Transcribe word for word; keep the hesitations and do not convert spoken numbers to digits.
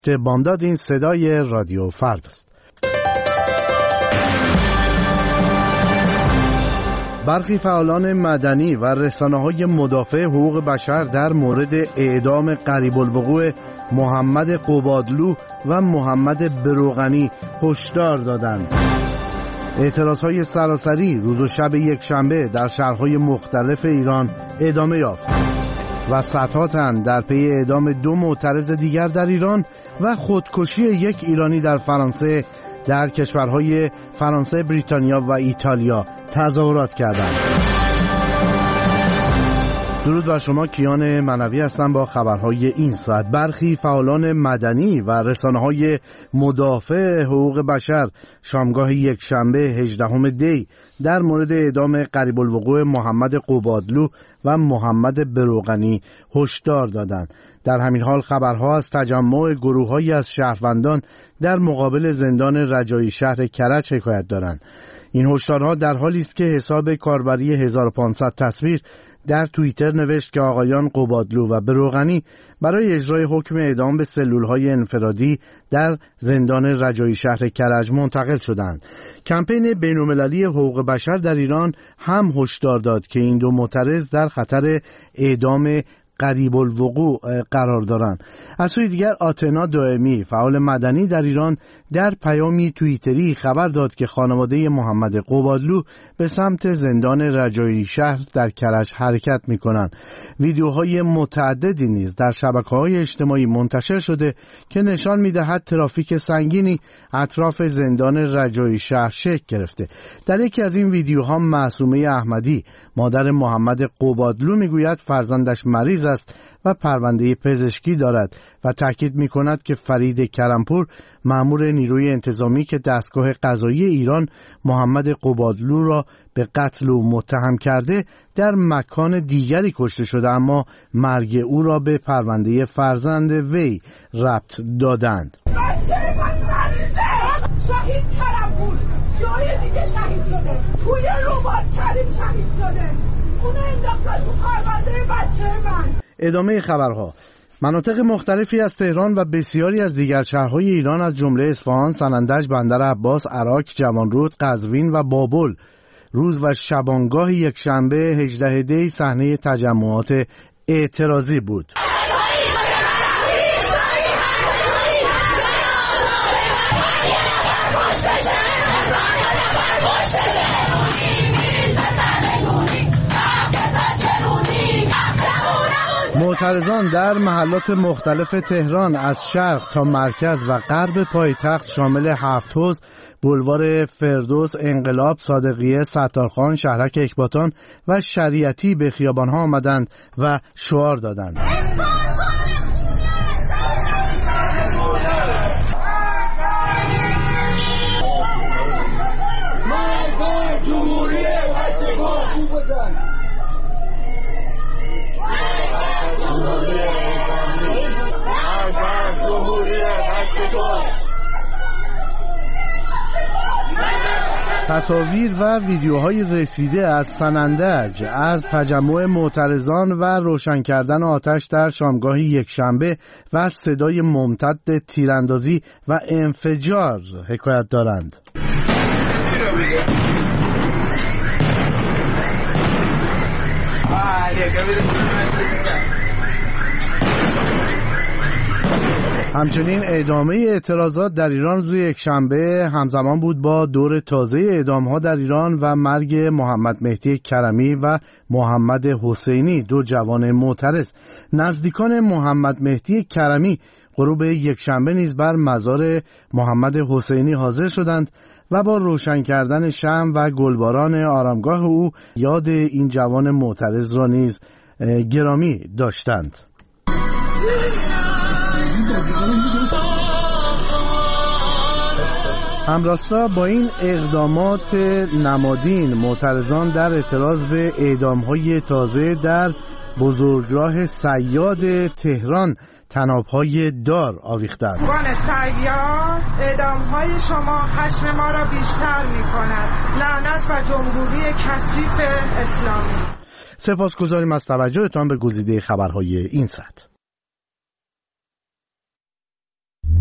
بامداد این صدای رادیو فردا است. برخی فعالان مدنی و رسانه‌های مدافع حقوق بشر در مورد اعدام قریب الوقوع محمد قبادلو و محمد بروغنی هشدار دادند. اعتراضهای سراسری روز و شب یک شنبه در شهرهای مختلف ایران ادامه یافت و صدها تن در پی اعدام دو معترض دیگر در ایران و خودکشی یک ایرانی در فرانسه در کشورهای فرانسه، بریتانیا و ایتالیا تظاهرات کردند. درود بر شما، کیان منوی هستم با خبرهای این ساعت. برخی فعالان مدنی و رسانه‌های مدافع حقوق بشر شامگاه یک شنبه هجدهم دی در مورد اعدام قریب الوقوع محمد قبادلو و محمد بروغنی هشدار دادند. در همین حال خبرها از تجمع گروه‌هایی از شهروندان در مقابل زندان رجایی شهر کرج حکایت دارند. این هشدارها در حالی است که حساب کاربری هزار و پانصد تصویر در توییتر نوشت که آقایان قبادلو و بروغنی برای اجرای حکم اعدام به سلولهای انفرادی در زندان رجایی شهر کرج منتقل شدند. کمپین بین‌المللی حقوق بشر در ایران هم هشدار داد که این دو معترض در خطر اعدام قریب الوقوع قرار دارند. از سوی دیگر آتنا دائمی فعال مدنی در ایران در پیامی توییتری خبر داد که خانواده محمد قبادلو به سمت زندان رجایی شهر در کرج حرکت می‌کنند. ویدیوهای متعددی نیز در شبکه‌های اجتماعی منتشر شده که نشان می‌دهد ترافیک سنگینی اطراف زندان رجایی شهر شکل گرفته. در یکی از این ویدیوها معصومه احمدی مادر محمد قبادلو میگوید فرزندش مریض است و پرونده پزشکی دارد و تاکید می‌کند که فرید کرمپور مأمور نیروی انتظامی که دستگاه قضایی ایران محمد قبادلو را به قتل او متهم کرده در مکان دیگری کشته شده، اما مرگ او را به پرونده فرزند وی ربط دادند. شهید کرمپور جای دیگه شهید شده، توی رباط کریم شهید شده، اون انداختن تو پرونده بچه من. ادامه خبرها. مناطق مختلفی از تهران و بسیاری از دیگر شهرهای ایران از جمله اصفهان، سنندج، بندر عباس، عراق، جوانرود، قزوین و بابل روز و شبانگاه یک شنبه هجدهم دی صحنه تجمعات اعتراضی بود. معترضان در محلات مختلف تهران از شرق تا مرکز و غرب پایتخت شامل هفت حوض، بولوار فردوس، انقلاب، صادقیه، ستارخان، شهرک اکباتان و شریعتی به خیابانها آمدند و شعار دادند. تصاویر و ویدیوهای رسیده از سنندج از تجمع معترضان و روشن کردن آتش در شامگاه یک شنبه و صدای ممتد تیراندازی و انفجار حکایت دارند. همچنین ادامه اعتراضات در ایران روز یکشنبه همزمان بود با دور تازه اعدام‌ها در ایران و مرگ محمد مهدی کرمی و محمد حسینی، دو جوان معترض. نزدیکان محمد مهدی کرمی غروب یکشنبه نیز بر مزار محمد حسینی حاضر شدند و با روشن کردن شمع و گلباران آرامگاه او یاد این جوان معترض را نیز گرامی داشتند. همراستا با این اقدامات نمادین، معترضان در اعتراض به اعدام‌های تازه در بزرگراه صیاد تهران طناب‌های دار آویختند. بان صیاد، اعدام‌های شما خشم ما را بیشتر می‌کند. لعنت و جمهوری کثیف اسلامی. سپاسگزاریم از توجهتان به گزیده خبرهای این ساعت.